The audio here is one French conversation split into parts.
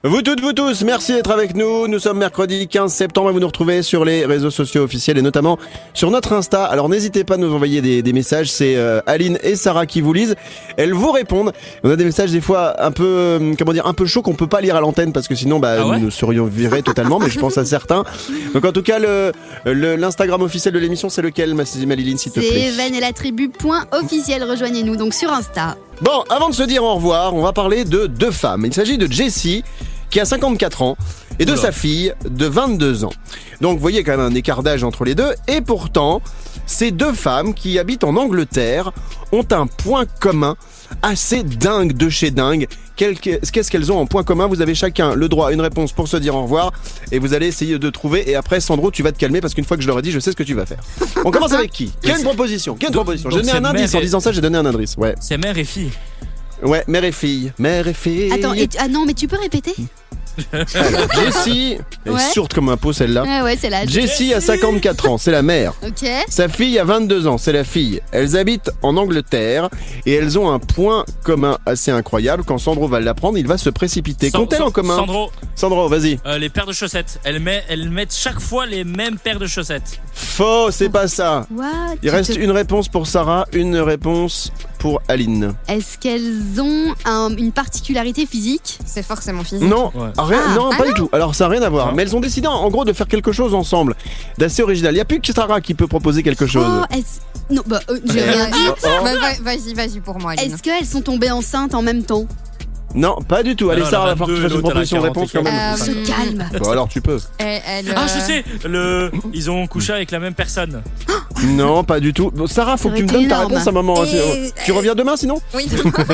Vous toutes, vous tous, merci d'être avec nous. Nous sommes mercredi 15 septembre et vous nous retrouvez sur les réseaux sociaux officiels et notamment sur notre Insta. Alors n'hésitez pas à nous envoyer des messages, c'est Aline et Sarah qui vous lisent. Elles vous répondent. On a des messages des fois un peu, un peu chauds qu'on peut pas lire à l'antenne parce que sinon nous serions virés totalement, mais je pense à certains. Donc en tout cas, l'Instagram officiel de l'émission, c'est lequel, ma Liline, s'il te plaît? C'est evanelatribu.officiel, rejoignez-nous donc sur Insta. Bon, avant de se dire au revoir, on va parler de deux femmes. Il s'agit de Jessie, qui a 54 ans, et de sa fille de 22 ans. Donc vous voyez quand même un écart d'âge entre les deux, et pourtant, ces deux femmes qui habitent en Angleterre ont un point commun assez dingue de chez dingue. Qu'est-ce qu'elles ont en point commun? Vous avez chacun le droit à une réponse pour se dire au revoir, et vous allez essayer de trouver, et après Sandro, tu vas te calmer, parce qu'une fois que je leur ai dit, je sais ce que tu vas faire. On commence avec qui? Qui a une proposition? J'ai donné un indice, en disant ça, j'ai donné un indice. Ouais. C'est mère et fille. Ouais, mère et fille. Attends, non, mais tu peux répéter? Alors, Jessie, elle est sourde comme un pot celle-là. Ouais, c'est la Jessie a 54 ans, c'est la mère. Ok. Sa fille a 22 ans, c'est la fille. Elles habitent en Angleterre et elles ont un point commun assez incroyable. Quand Sandro va l'apprendre, il va se précipiter. Qu'ont-elles en commun? Sandro, vas-y. Les paires de chaussettes. Elles mettent chaque fois les mêmes paires de chaussettes. Faux, c'est pas ça. What? Il reste une réponse pour Sarah, une réponse pour Aline. Est-ce qu'elles ont une particularité physique? C'est forcément physique. Non, pas du tout. Alors ça n'a rien à voir. Mais elles ont décidé en gros de faire quelque chose ensemble d'assez original. Il n'y a plus que Sarah qui peut proposer quelque chose. Non, j'ai rien dit. Vas-y pour moi, Aline. Est-ce qu'elles sont tombées enceintes en même temps? Non, pas du tout. Allez, Sarah, va falloir que tu fasses une proposition de réponse quand même. Se calme. Bon, alors tu peux. Je sais. Ils ont couché avec la même personne. Non, pas du tout. Bon, Sarah, faut que tu me donnes ta réponse à un moment. Tu reviens demain sinon? Oui.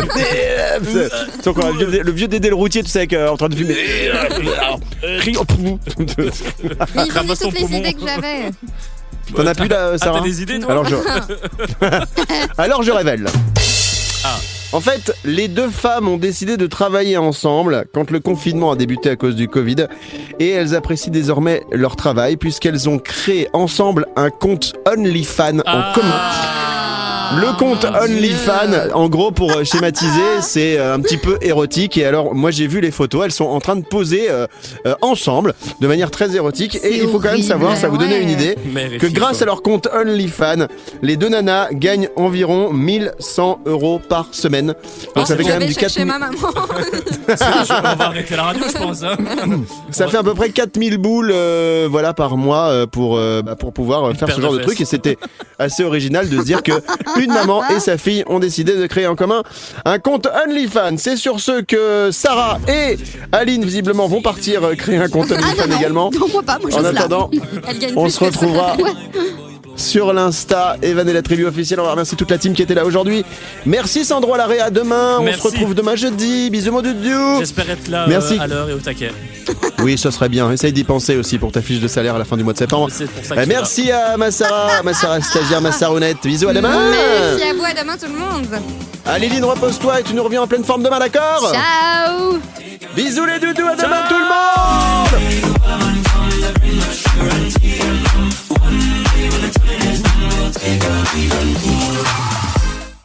Le vieux Dédé le routier, tu sais, en train de fumer. Mais ils ont dit toutes les idées que j'avais. T'en as plus là, Sarah? T'as des idées, toi? Alors je révèle. En fait, les deux femmes ont décidé de travailler ensemble quand le confinement a débuté à cause du Covid et elles apprécient désormais leur travail puisqu'elles ont créé ensemble un compte OnlyFans en commun. Le compte OnlyFans, en gros pour schématiser, c'est un petit peu érotique et alors moi j'ai vu les photos, elles sont en train de poser ensemble de manière très érotique et il faut quand même savoir, ça vous donner une idée, que grâce à leur compte OnlyFans, les deux nanas gagnent environ 1100 € par semaine. Donc ça fait quand même du 4000. Ma maman. On va arrêter la radio, je pense. Ça fait à peu près 4000 boules par mois pour pouvoir faire ce genre de truc et c'était assez original de se dire que une maman et sa fille ont décidé de créer en commun un compte OnlyFans. C'est sur ce que Sarah et Aline visiblement vont partir créer un compte OnlyFans également. Non, moi pas, moi je En attendant, on se retrouvera sur l'Insta Evan et la tribu officielle. On va remercier toute la team qui était là aujourd'hui. Merci Sandro à la réa. Demain, on se retrouve demain jeudi. Bisous mon doudou. J'espère être là à l'heure et au taquet. Oui, ça serait bien. Essaye d'y penser aussi pour ta fiche de salaire à la fin du mois de septembre. Merci à ma Sarah stagiaire, ma Sarounette. Bisous, à demain. Merci à vous, à demain tout le monde. Allez, Liline, repose-toi et tu nous reviens en pleine forme demain, d'accord? Ciao. Bisous les doudous, à demain.